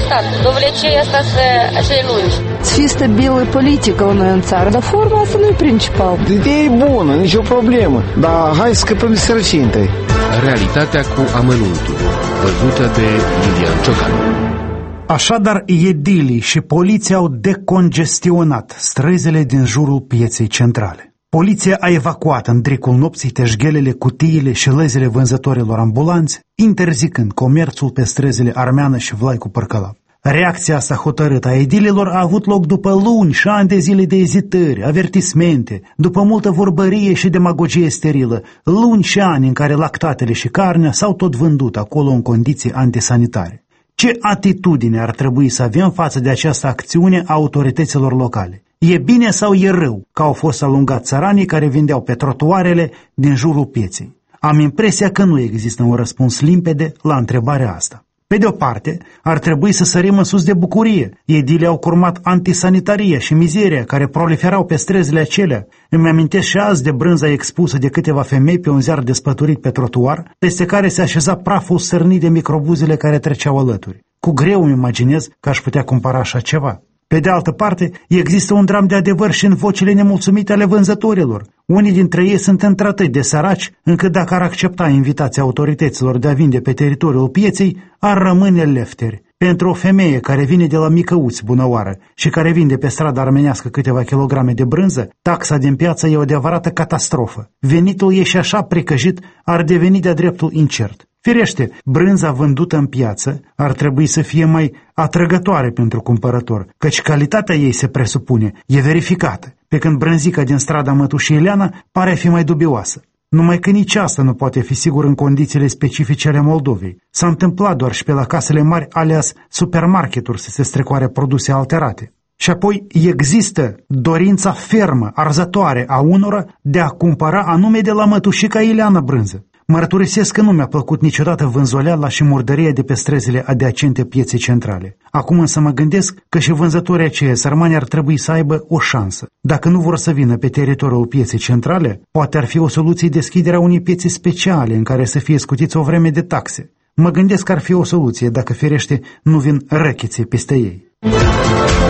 stat. Domnule, ce e asta să lungi? Să fie stabilă politică la noi în țară, dar forma asta nu e principal. Ideea e bună, nicio problemă, dar hai să scăpăm de sărăcie întâi. Realitatea cu amănuntul, văzută de Lilian Ciocan. Așadar, edilii și poliția au decongestionat străzile din jurul pieței centrale. Poliția a evacuat în dricul nopții teșghelele, cutiile și lezele vânzătorilor ambulanți, interzicând comerțul pe străzile Armeană și Vlaicu Părcălav. Reacția asta hotărâtă a edililor a avut loc după luni și ani de zile de ezitări, avertismente, după multă vorbărie și demagogie sterilă, luni și ani în care lactatele și carnea s-au tot vândut acolo în condiții antisanitare. Ce atitudine ar trebui să avem față de această acțiune a autorităților locale? E bine sau e rău că au fost alungați țăranii care vindeau pe trotuarele din jurul pieței? Am impresia că nu există un răspuns limpede la întrebarea asta. Pe de o parte, ar trebui să sărim în sus de bucurie. Edilii au curmat antisanitaria și mizeria care proliferau pe străzile acelea. Îmi amintesc și azi de brânza expusă de câteva femei pe un ziar despăturit pe trotuar, peste care se așeza praful sărnit de microbuzele care treceau alături. Cu greu îmi imaginez că aș putea cumpăra așa ceva. Pe de altă parte, există un dram de adevăr și în vocile nemulțumite ale vânzătorilor. Unii dintre ei sunt într-atât de săraci, încât dacă ar accepta invitația autorităților de a vinde pe teritoriul pieței, ar rămâne lefteri. Pentru o femeie care vine de la Micăuți, bunăoară, și care vinde pe strada armenească câteva kilograme de brânză, taxa din piață e o adevărată catastrofă. Venitul ei și așa precăjit ar deveni de-a dreptul incert. Firește, brânza vândută în piață ar trebui să fie mai atrăgătoare pentru cumpărător, căci calitatea ei se presupune, e verificată, pe când brânzica din strada Mătușii Ileana pare a fi mai dubioasă. Numai că nici asta nu poate fi sigur în condițiile specifice ale Moldovei. S-a întâmplat doar și pe la casele mari, alias supermarketuri, să se strecoare produse alterate. Și apoi există dorința fermă, arzătoare a unora de a cumpăra anume de la Mătușica Ileana brânză. Mărturisesc că nu mi-a plăcut niciodată vânzoleala și murdăria de pe străzile adiacente pieței centrale. Acum însă mă gândesc că și vânzătorii aceia sărmani ar trebui să aibă o șansă. Dacă nu vor să vină pe teritoriul pieței centrale, poate ar fi o soluție deschiderea unei piețe speciale în care să fie scutiți o vreme de taxe. Mă gândesc că ar fi o soluție dacă firește nu vin răchiții peste ei.